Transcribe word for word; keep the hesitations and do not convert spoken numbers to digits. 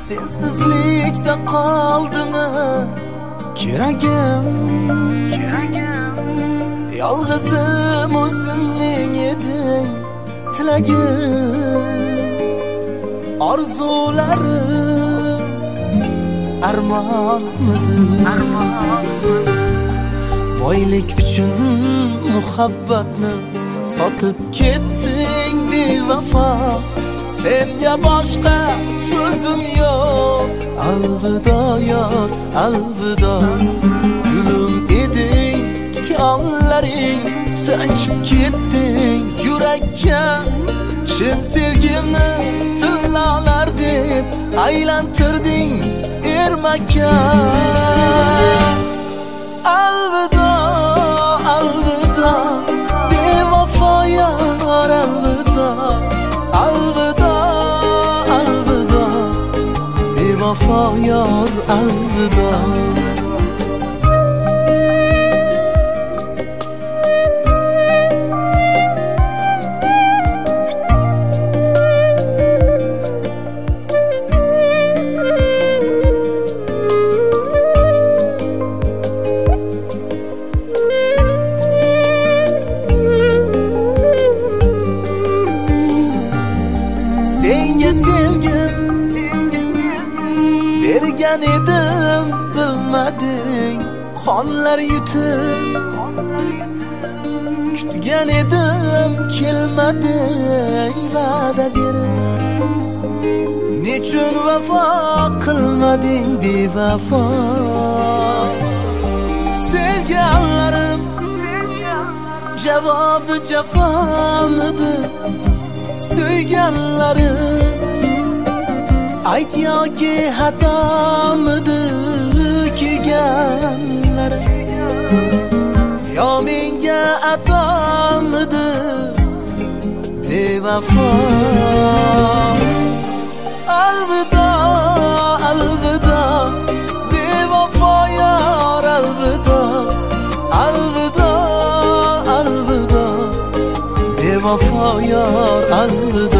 Sensizlikda qoldimi keragim, yolg'izim o'zimning eding tilagim, orzularim armonmidi? Boylik uchun muhabbatni sotib ketding bevafo. Senga boshqa so'zim yo'q. Alvido yor, alvido. Gulim eding, tikonlaring sanchib ketding yurakka. Chin sevgimni tillolar deb aylantirding ermakka. Alvido, alvido, bevafo yor, alvido. Alvido, alvido, bevafo yor, alvido. Senga sevgim bergan edim, bilmading. Qonlar yutib kutgan edim, kelmading va'da berib. Nechun vafo qilmading bevafo? Sevganlarim javobi jafomidi? Suyganlarim ayt yoki xatomidi? Kuyganlarim yo menga atomidi bevafo? Alvido, alvido, bevafo yor, alvido. Alvido, alvido, bevafo yor, alvido.